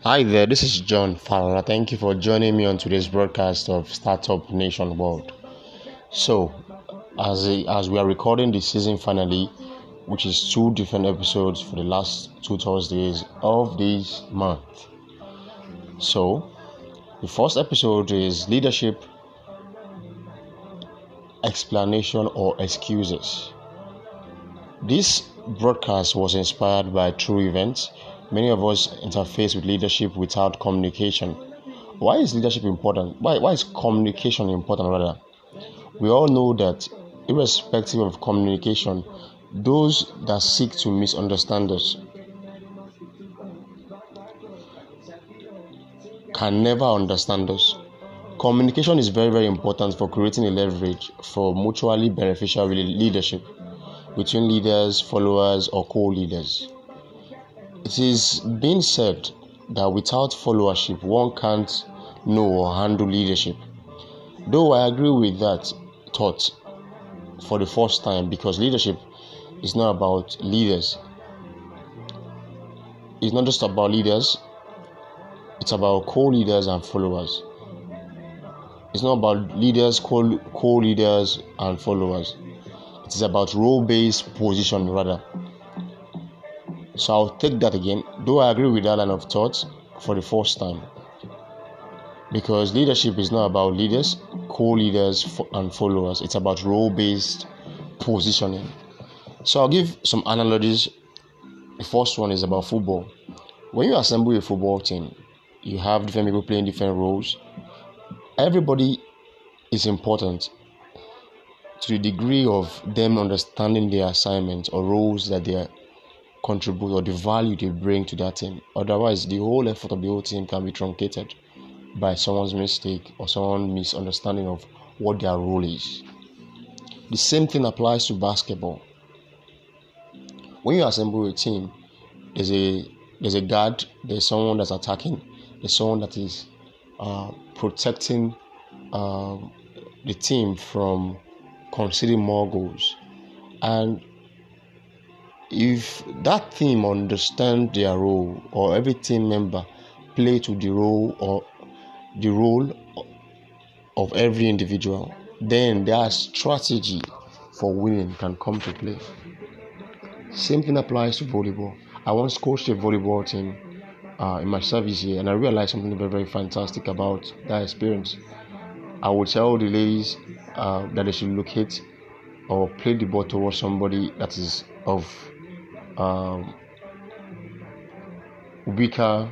Hi there, this is John Fowler. Thank you for joining me on today's broadcast of Startup Nation World. So, as we are recording the season finale, which is two different episodes for the last two Thursdays of this month. So, the first episode is leadership explanation or excuses. This broadcast was inspired by true events. Many of us interface with leadership without communication. Why is leadership important? Why is communication important rather? We all know that irrespective of communication, those that seek to misunderstand us can never understand us. Communication is very, very important for creating a leverage for mutually beneficial leadership between leaders, followers, or co-leaders. It is being said that without followership, one can't know or handle leadership. Though I agree with that thought for the first time, because leadership is not about leaders. It's not just about leaders, it's about co-leaders and followers. It's not about leaders, co-leaders, and followers. It is about role-based position rather. So I'll take that again, though I agree with that line of thought for the first time. Because leadership is not about leaders, co-leaders, and followers. It's about role-based positioning. So I'll give some analogies. The first one is about football. When you assemble a football team, you have different people playing different roles. Everybody is important to the degree of them understanding their assignments or roles that they contribute or the value they bring to that team. Otherwise, the whole effort of the whole team can be truncated by someone's mistake or someone's misunderstanding of what their role is. The same thing applies to basketball. When you assemble a team, there's a guard, there's someone that's attacking, there's someone that is protecting the team from conceding more goals. And if that team understands their role, or every team member play to the role or the role of every individual, then their strategy for winning can come to play. Same thing applies to volleyball. I once coached a volleyball team in my service here, and I realized something very, very fantastic about that experience. I would tell the ladies that they should locate or play the ball towards somebody that is of weaker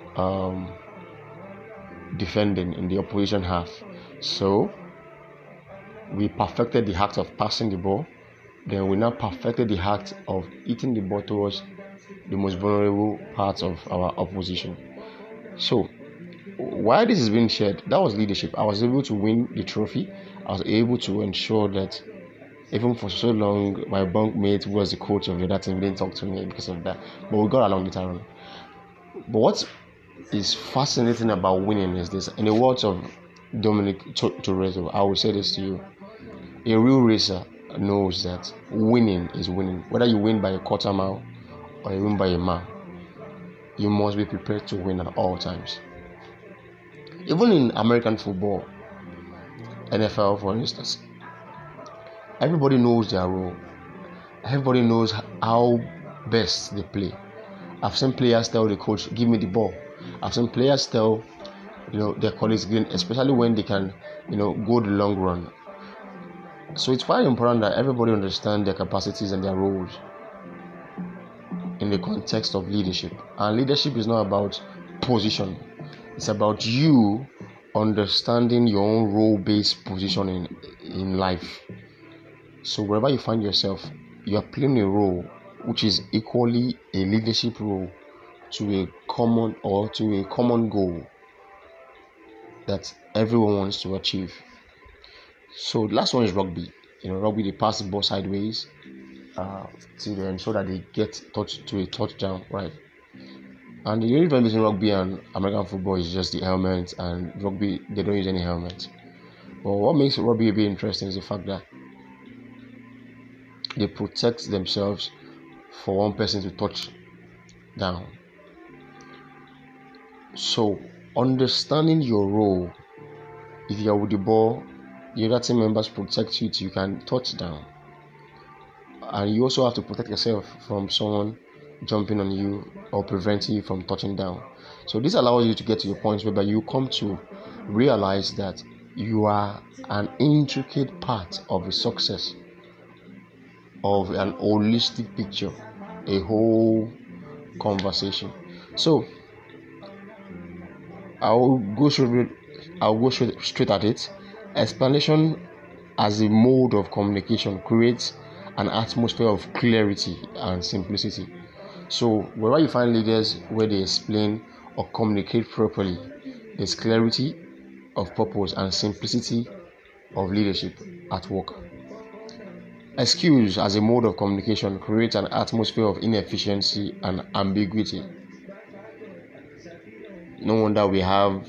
defending in the opposition half. So we perfected the act of passing the ball. Then we now perfected the act of hitting the ball towards the most vulnerable parts of our opposition. So while this is being shared, that was leadership. I was able to win the trophy. I was able to ensure that even for so long, my bunkmate, who was the coach of the other team, didn't talk to me because of that. But we got along later on. But what is fascinating about winning is this. In the words of Dominic Toretto, I will say this to you. A real racer knows that winning is winning. Whether you win by a quarter mile or you win by a mile, you must be prepared to win at all times. Even in American football, NFL for instance, everybody knows their role. Everybody knows how best they play. I've seen players tell the coach, give me the ball. I've seen players tell their colleagues, especially when they can go the long run. So it's very important that everybody understand their capacities and their roles in the context of leadership. And leadership is not about position. It's about you understanding your own role-based position in life. So wherever you find yourself, you are playing a role which is equally a leadership role to a common goal that everyone wants to achieve. So the last one is rugby. Rugby, they pass the ball sideways to ensure that they get to a touchdown, right? And the only difference between rugby and American football is just the helmet, and rugby, they don't use any helmet. But what makes rugby a bit interesting is the fact that they protect themselves for one person to touch down. So, understanding your role, if you're with the ball, the other team members protect you till you can touch down. And you also have to protect yourself from someone jumping on you or preventing you from touching down. So this allows you to get to your point whereby you come to realize that you are an intricate part of the success of an holistic picture, a whole conversation. So I'll go straight at it. Explanation as a mode of communication creates an atmosphere of clarity and simplicity. So wherever you find leaders where they explain or communicate properly, there's clarity of purpose and simplicity of leadership at work. Excuse as a mode of communication creates an atmosphere of inefficiency and ambiguity. No wonder we have,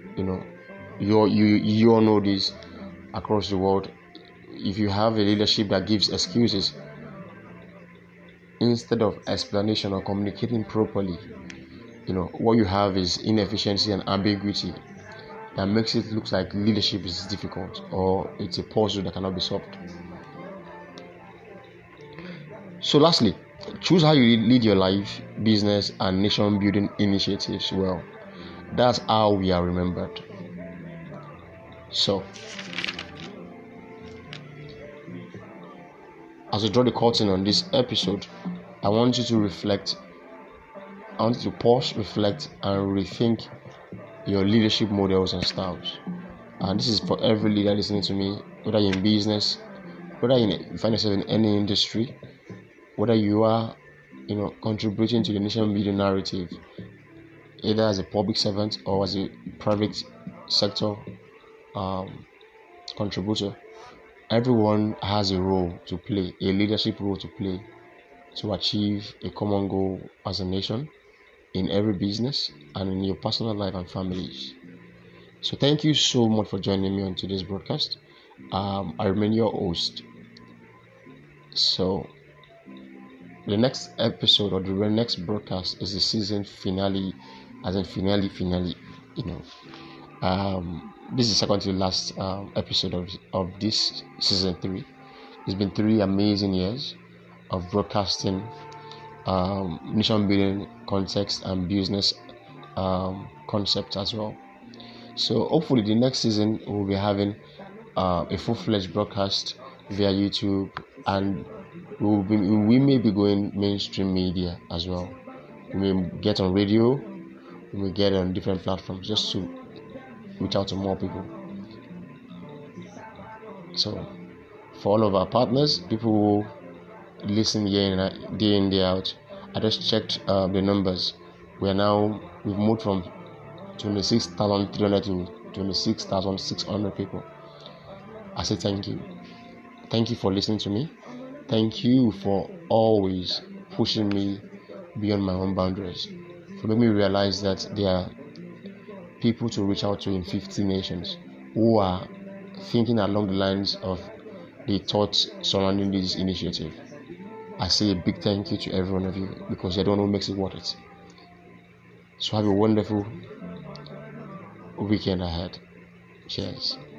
you all know this across the world. If you have a leadership that gives excuses instead of explanation or communicating properly, what you have is inefficiency and ambiguity that makes it look like leadership is difficult or it's a puzzle that cannot be solved. So lastly, choose how you lead your life, business, and nation building initiatives well. That's how we are remembered. So, as we draw the curtain on this episode, I want you to reflect. I want you to pause, reflect, and rethink your leadership models and styles. And this is for every leader listening to me, whether you're in business, whether you find yourself in any industry, whether you are, contributing to the nation building narrative, either as a public servant or as a private sector contributor. Everyone has a role to play, a leadership role to play to achieve a common goal as a nation in every business and in your personal life and families. So thank you so much for joining me on today's broadcast. I remain your host. So the next episode or the next broadcast is the season finale, as in finale. This is second to the last episode of this season 3. It's been 3 amazing years of broadcasting nation building context and business concepts as well. So hopefully the next season we'll be having a full-fledged broadcast via YouTube, and we may be going mainstream media as well. We may get on radio, we may get on different platforms just to reach out to more people. So for all of our partners, people who listen day in day out, I just checked the numbers. We've moved from 26,300 to 26,600 people. I say thank you. Thank you for listening to me. Thank you for always pushing me beyond my own boundaries, for making me realize that there are people to reach out to in 50 nations who are thinking along the lines of the thoughts surrounding this initiative. I say a big thank you to every one of you, because you're the one who makes it worth it. So have a wonderful weekend ahead. Cheers.